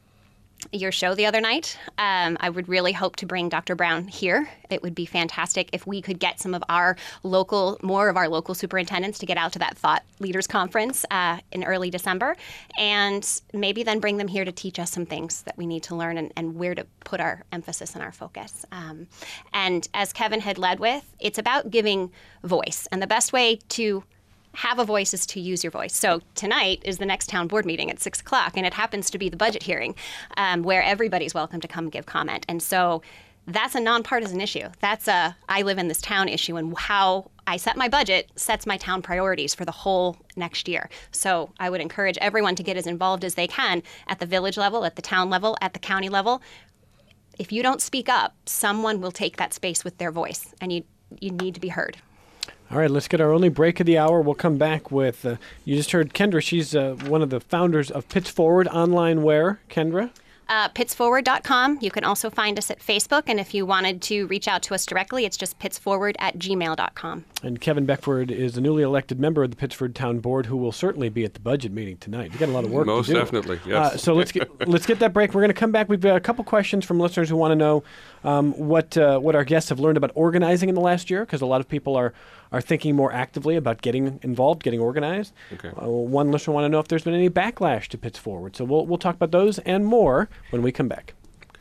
your show the other night. Um, I would really hope to bring Doctor Brown here. It would be fantastic if we could get some of our local, more of our local superintendents to get out to that Thought Leaders Conference uh, in early December, and maybe then bring them here to teach us some things that we need to learn, and, and where to put our emphasis and our focus. Um, and as Kevin had led with, it's about giving voice. And the best way to have a voice is to use your voice. So tonight is the next town board meeting at six o'clock, and it happens to be the budget hearing um, where everybody's welcome to come give comment. And so that's a nonpartisan issue. That's a I live in this town issue, and how I set my budget sets my town priorities for the whole next year. So I would encourage everyone to get as involved as they can at the village level, at the town level, at the county level. If you don't speak up, someone will take that space with their voice, and you you need to be heard. All right, let's get our only break of the hour. We'll come back with, uh, you just heard Kendra. She's uh, one of the founders of Pitts Forward online. Where, Kendra? Uh, pitts forward dot com. You can also find us at Facebook, and if you wanted to reach out to us directly, it's just pittsforward at gmail dot com. And Kevin Beckford is a newly elected member of the Pittsford Town Board who will certainly be at the budget meeting tonight. We've got a lot of work Most to do. Most definitely, yes. Uh, so let's get let's get that break. We're going to come back. We've got a couple questions from listeners who want to know um, what uh, what our guests have learned about organizing in the last year, because a lot of people are are thinking more actively about getting involved, getting organized. Okay. Uh, one listener want to know if there's been any backlash to Pitts Forward. So we'll we'll talk about those and more when we come back.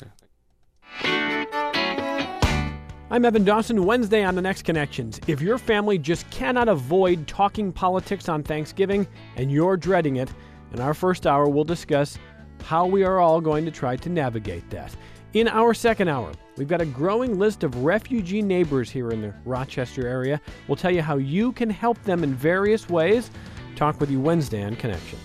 I'm Evan Dawson. Wednesday on The Next Connections. If your family just cannot avoid talking politics on Thanksgiving and you're dreading it, in our first hour we'll discuss how we are all going to try to navigate that. In our second hour, we've got a growing list of refugee neighbors here in the Rochester area. We'll tell you how you can help them in various ways. Talk with you Wednesday on Connections.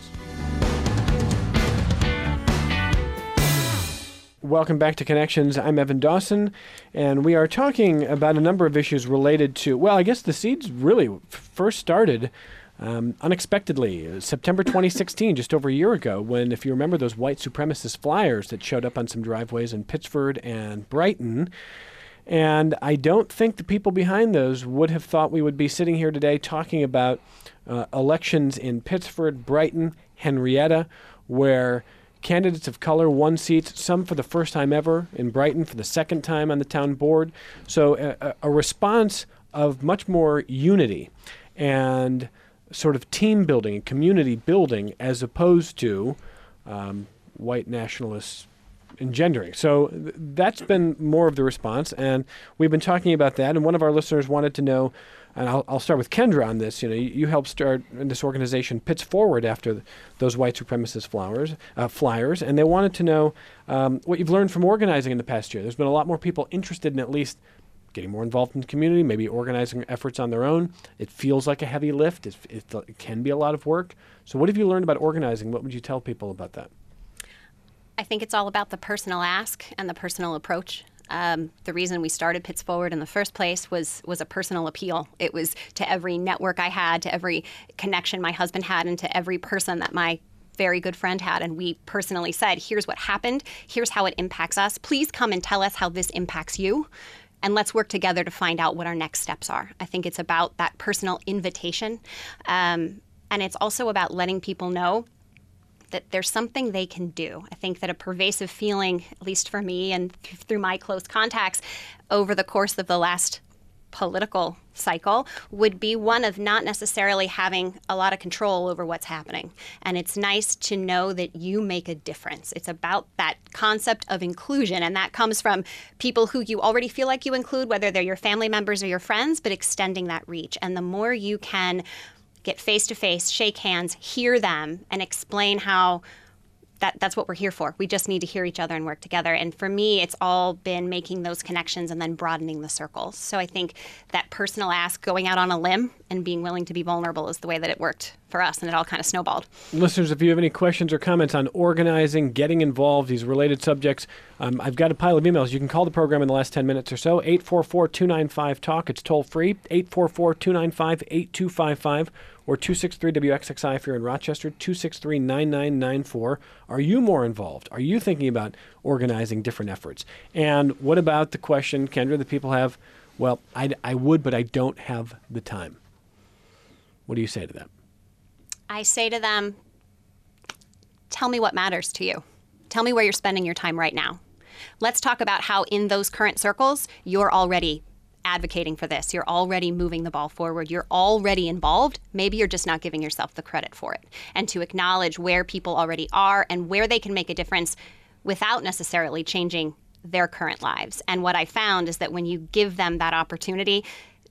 Welcome back to Connections. I'm Evan Dawson, and we are talking about a number of issues related to, well, I guess the seeds really f- first started um, unexpectedly, September twenty sixteen, just over a year ago, when, if you remember, those white supremacist flyers that showed up on some driveways in Pittsford and Brighton. And I don't think the people behind those would have thought we would be sitting here today talking about uh, elections in Pittsford, Brighton, Henrietta, where candidates of color won seats, some for the first time ever, in Brighton for the second time on the town board. So a, a response of much more unity and sort of team building and community building, as opposed to um, white nationalists engendering. So th- that's been more of the response, and we've been talking about that. And one of our listeners wanted to know, and I'll, I'll start with Kendra on this. You know, you, you helped start this organization, Pitts Forward, after th- those white supremacist flowers, uh, flyers, and they wanted to know um, what you've learned from organizing in the past year. There's been a lot more people interested in at least getting more involved in the community, maybe organizing efforts on their own. It feels like a heavy lift. It, it, it can be a lot of work. So what have you learned about organizing? What would you tell people about that? I think it's all about the personal ask and the personal approach. Um, the reason we started Pitts Forward in the first place was was a personal appeal. It was to every network I had, to every connection my husband had, and to every person that my very good friend had. And we personally said, here's what happened. Here's how it impacts us. Please come and tell us how this impacts you. And let's work together to find out what our next steps are. I think it's about that personal invitation. Um, And it's also about letting people know that there's something they can do. I think that a pervasive feeling, at least for me and th- through my close contacts over the course of the last political cycle, would be one of not necessarily having a lot of control over what's happening. And it's nice to know that you make a difference. It's about that concept of inclusion, and that comes from people who you already feel like you include, whether they're your family members or your friends, but extending that reach. And the more you can get face-to-face, shake hands, hear them, and explain how That, that's what we're here for. We just need to hear each other and work together. And for me, it's all been making those connections and then broadening the circles. So I think that personal ask, going out on a limb and being willing to be vulnerable is the way that it worked for us, and it all kind of snowballed. Listeners, if you have any questions or comments on organizing, getting involved, these related subjects, um, I've got a pile of emails. You can call the program in the last ten minutes or so, eight four four, two nine five, talk. It's toll free, eight four four, two nine five, eight two five five. Or two six three W X X I if you're in Rochester, two six three, nine nine nine four. Are you more involved? Are you thinking about organizing different efforts? And what about the question, Kendra, that people have, well, I, I would, but I don't have the time. What do you say to that? I say to them, tell me what matters to you. Tell me where you're spending your time right now. Let's talk about how in those current circles, you're already advocating for this. You're already moving the ball forward. You're already involved. Maybe you're just not giving yourself the credit for it. And to acknowledge where people already are and where they can make a difference without necessarily changing their current lives. And what I found is that when you give them that opportunity,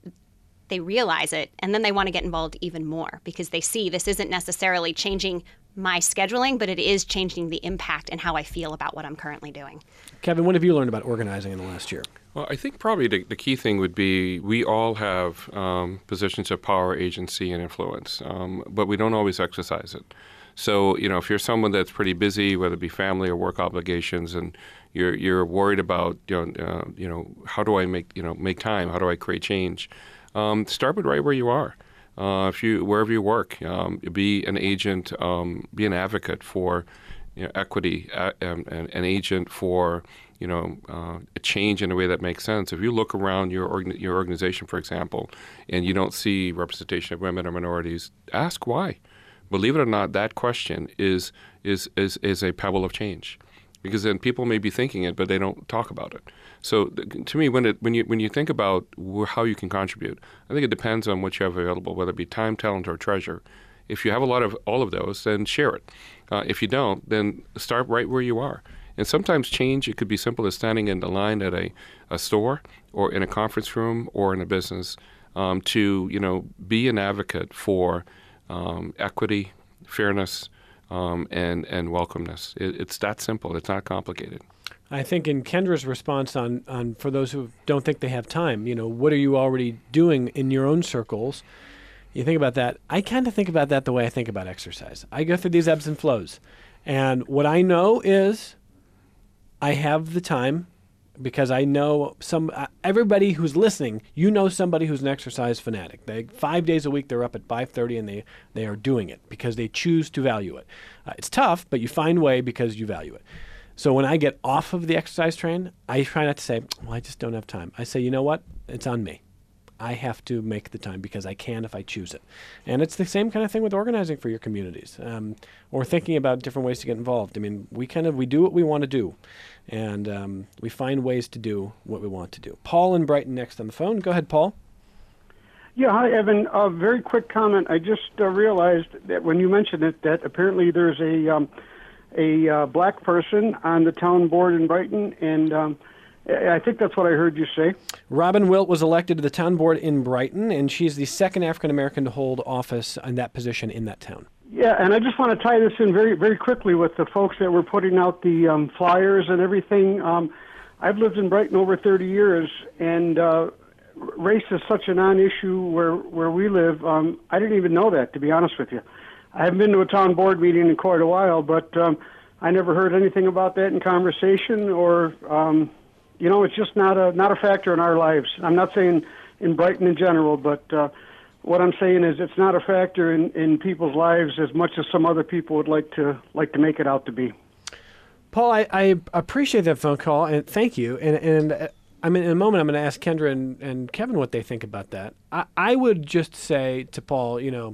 they realize it, and then they want to get involved even more because they see this isn't necessarily changing my scheduling, but it is changing the impact and how I feel about what I'm currently doing. Kevin, what have you learned about organizing in the last year? Well, I think probably the, the key thing would be we all have um, positions of power, agency, and influence, um, but we don't always exercise it. So, you know, if you're someone that's pretty busy, whether it be family or work obligations, and you're you're worried about, you know, uh, you know, how do I make you know make time? How do I create change? Um, start with right where you are. Uh, if you wherever you work, um, be an agent, um, be an advocate for you know, equity, uh, and, and an agent for you know uh, a change in a way that makes sense. If you look around your organ- your organization, for example, and you don't see representation of women or minorities, ask why. Believe it or not, that question is is is, is a pebble of change, because then people may be thinking it, but they don't talk about it. So to me, when it when you when you think about how you can contribute, I think it depends on what you have available, whether it be time, talent, or treasure. If you have a lot of all of those, then share it. Uh, if you don't, then start right where you are. And sometimes change, it could be simple as standing in the line at a, a store or in a conference room or in a business um, to you know be an advocate for um, equity, fairness, um, and and welcomeness. It, it's that simple. It's not complicated. I think in Kendra's response on, on for those who don't think they have time, you know, what are you already doing in your own circles? You think about that. I kind of think about that the way I think about exercise. I go through these ebbs and flows. And what I know is I have the time because I know some uh, everybody who's listening, you know somebody who's an exercise fanatic. They, five days a week they're up at five thirty and they, they are doing it because they choose to value it. Uh, it's tough, but you find a way because you value it. So when I get off of the exercise train, I try not to say, well, I just don't have time. I say, you know what? It's on me. I have to make the time because I can if I choose it. And it's the same kind of thing with organizing for your communities um, or thinking about different ways to get involved. I mean, we kind of, we do what we want to do, and um, we find ways to do what we want to do. Paul in Brighton next on the phone. Go ahead, Paul. Yeah, hi, Evan. A very quick comment. I just uh, realized that when you mentioned it, that apparently there's a um, a uh, black person on the town board in Brighton, and um, I think that's what I heard you say. Robin Wilt was elected to the town board in Brighton, and she's the second African-American to hold office in that position in that town. Yeah, and I just want to tie this in very, very quickly with the folks that were putting out the um, flyers and everything. Um, I've lived in Brighton over thirty years, and uh, race is such a non-issue where, where we live. Um, I didn't even know that, to be honest with you. I haven't been to a town board meeting in quite a while, but um, I never heard anything about that in conversation, or um, you know, it's just not a not a factor in our lives. I'm not saying in Brighton in general, but uh, what I'm saying is it's not a factor in, in people's lives as much as some other people would like to like to make it out to be. Paul, I, I appreciate that phone call, and thank you. And and uh, I mean, in a moment, I'm going to ask Kendra and, and Kevin what they think about that. I, I would just say to Paul, you know,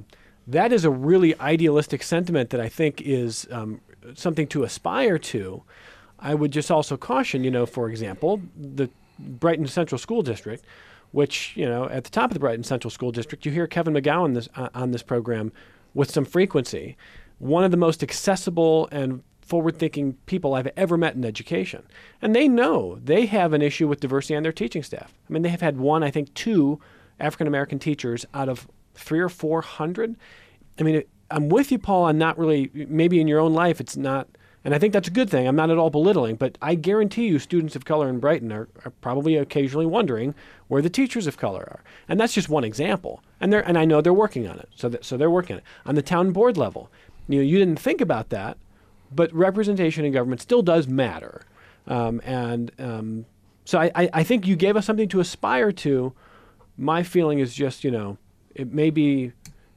that is a really idealistic sentiment that I think is um, something to aspire to. I would just also caution, you know, for example, the Brighton Central School District, which, you know, at the top of the Brighton Central School District, you hear Kevin McGowan this, uh, on this program with some frequency. One of the most accessible and forward-thinking people I've ever met in education. And they know they have an issue with diversity on their teaching staff. I mean, they have had one, I think two African-American teachers out of three or four hundred. I mean, I'm with you, Paul, on not really, maybe in your own life it's not, and I think that's a good thing. I'm not at all belittling, but I guarantee you students of color in Brighton are, are probably occasionally wondering where the teachers of color are. And that's just one example. And they're, and I know they're working on it. So that, so they're working on it. On the town board level, you know, you didn't think about that, but representation in government still does matter. Um, and um, so I, I, I think you gave us something to aspire to. My feeling is just, you know, it may be,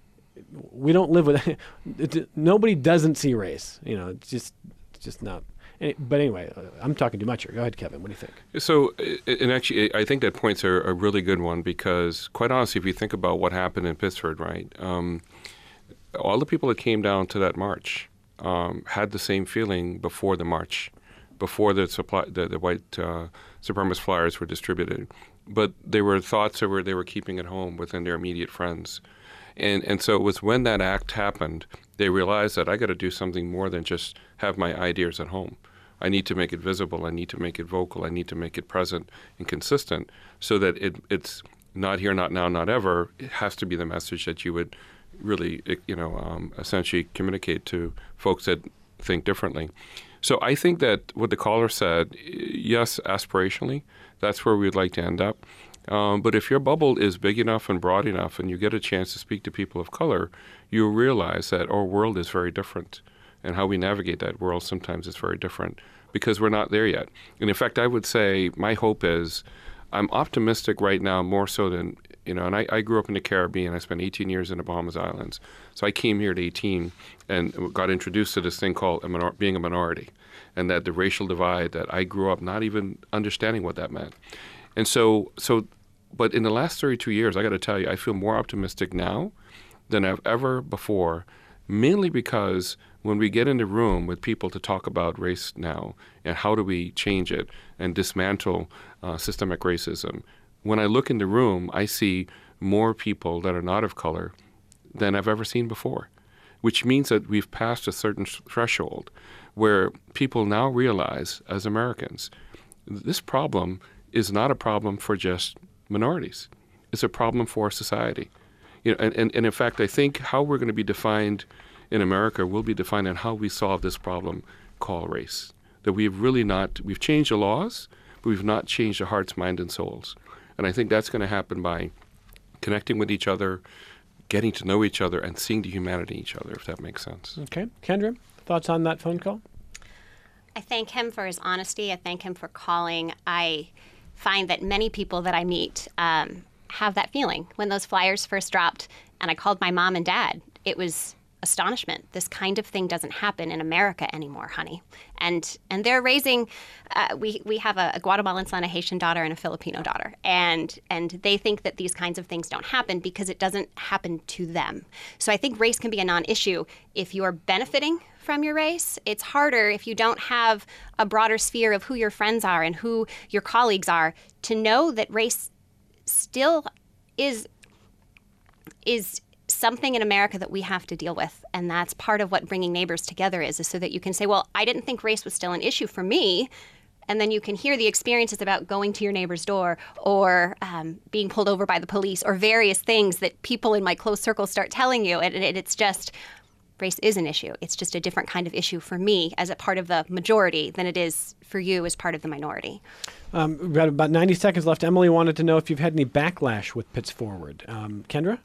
we don't live with it. Nobody doesn't see race. You know, it's just, it's just not. But anyway, I'm talking too much here. Go ahead, Kevin. What do you think? So, and actually, I think that point's a, a really good one because, quite honestly, if you think about what happened in Pittsford, right, um, all the people that came down to that march um, had the same feeling before the march, before the supply, the, the white uh, supremacist flyers were distributed. But they were thoughts that were they were keeping at home within their immediate friends. And and so it was when that act happened, they realized that I got to do something more than just have my ideas at home. I need to make it visible. I need to make it vocal. I need to make it present and consistent so that it it's not here, not now, not ever. It has to be the message that you would really, you know, um, essentially communicate to folks that think differently. So I think that what the caller said, yes, aspirationally, that's where we'd like to end up. Um, but if your bubble is big enough and broad enough and you get a chance to speak to people of color, you realize that our world is very different. And how we navigate that world sometimes is very different because we're not there yet. And in fact, I would say my hope is I'm optimistic right now more so than, you know, and I, I grew up in the Caribbean. I spent eighteen years in the Bahamas Islands. So I came here at eighteen and got introduced to this thing called a minor- being a minority and that the racial divide that I grew up not even understanding what that meant. And so, so, but in the last thirty-two years, I got to tell you, I feel more optimistic now than I've ever before, mainly because when we get in the room with people to talk about race now and how do we change it and dismantle uh, systemic racism, when I look in the room, I see more people that are not of color than I've ever seen before, which means that we've passed a certain threshold where people now realize, as Americans, this problem is not a problem for just minorities. It's a problem for society. You know, and, and, and in fact, I think how we're going to be defined in America will be defined on how we solve this problem called race. That we've really not, we've changed the laws, but we've not changed the hearts, minds, and souls. And I think that's going to happen by connecting with each other, getting to know each other, and seeing the humanity in each other, if that makes sense. Okay. Kendra, thoughts on that phone call? I thank him for his honesty. I thank him for calling. I find that many people that I meet um, have that feeling. When those flyers first dropped and I called my mom and dad, it was astonishment. This kind of thing doesn't happen in America anymore, honey. And and they're raising, uh, we we have a, a Guatemalan son, a Haitian daughter, and a Filipino daughter. And and they think that these kinds of things don't happen because it doesn't happen to them. So I think race can be a non-issue if you are benefiting from your race. It's harder if you don't have a broader sphere of who your friends are and who your colleagues are to know that race still is is something in America that we have to deal with. And that's part of what bringing neighbors together is, is so that you can say, well, I didn't think race was still an issue for me. And then you can hear the experiences about going to your neighbor's door or um, being pulled over by the police or various things that people in my close circle start telling you. And, and it's just, race is an issue. It's just a different kind of issue for me as a part of the majority than it is for you as part of the minority. Um, we've got about ninety seconds left. Emily wanted to know if you've had any backlash with Pitts Forward. Um, Kendra?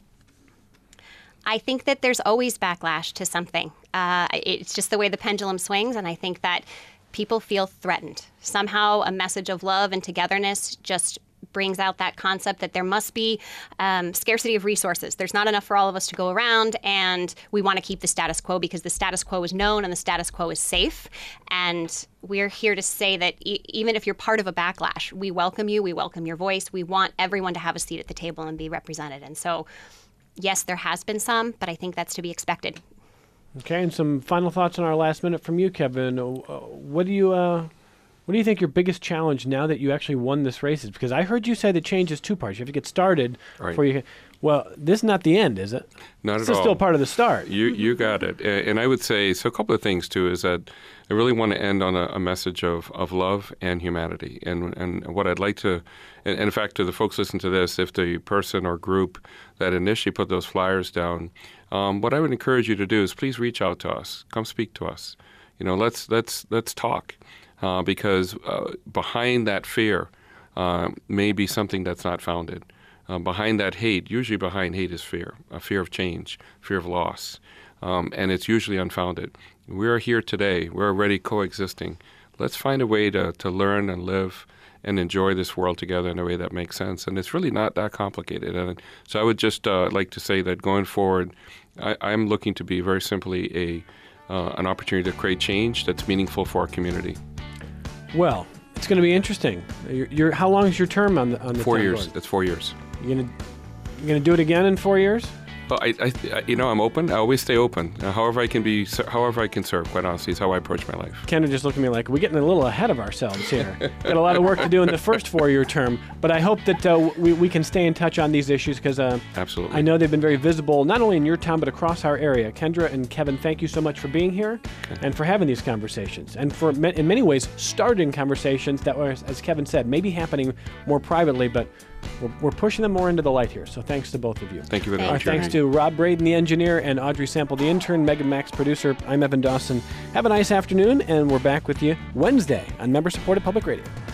I think that there's always backlash to something. Uh, it's just the way the pendulum swings, and I think that people feel threatened. Somehow a message of love and togetherness just brings out that concept that there must be um, scarcity of resources. There's not enough for all of us to go around, and we want to keep the status quo because the status quo is known and the status quo is safe. And we're here to say that e- even if you're part of a backlash, we welcome you, we welcome your voice. We want everyone to have a seat at the table and be represented. And so yes, there has been some, but I think that's to be expected. Okay, and some final thoughts in our last minute from you, Kevin. Uh, what do you uh, what do you think your biggest challenge now that you actually won this race is? Because I heard you say the change is two parts. You have to get started Right. before you can. Well, this is not the end, is it? Not this at is all. still part of the start. You you got it. A- And I would say, so a couple of things, too, is that I really want to end on a, a message of, of love and humanity. And and what I'd like to, and, and in fact, to the folks listening to this, if the person or group that initially put those flyers down, um, what I would encourage you to do is please reach out to us. Come speak to us. You know, let's let's let's talk, uh, because uh, behind that fear uh, may be something that's not founded. Uh, behind that hate, usually behind hate is fear, a fear of change, fear of loss, um, and it's usually unfounded. We're here today. We're already coexisting. Let's find a way to, to learn and live and enjoy this world together in a way that makes sense. And it's really not that complicated. And so I would just uh, like to say that going forward, I, I'm looking to be very simply a uh, an opportunity to create change that's meaningful for our community. Well, it's going to be interesting. You're, you're, how long is your term on the on the Four town years. board? It's four years. You gonna you gonna do it again in four years? Well, I, I, you know, I'm open. I always stay open. Uh, however I can be, however I can serve, quite honestly, is how I approach my life. Kendra just looked at me like, we're getting a little ahead of ourselves here. Got a lot of work to do in the first four-year term, but I hope that uh, we, we can stay in touch on these issues because uh, Absolutely. I know they've been very visible, not only in your town, but across our area. Kendra and Kevin, thank you so much for being here Okay. and for having these conversations, and for, ma- in many ways, starting conversations that were, as Kevin said, maybe happening more privately, but we're, we're pushing them more into the light here. So thanks to both of you. Thank you very Thank much. Our thanks to Rob Braden, the engineer, and Audrey Sample, the intern, Megan Max, producer. I'm Evan Dawson. Have a nice afternoon, and we're back with you Wednesday on member-supported public radio.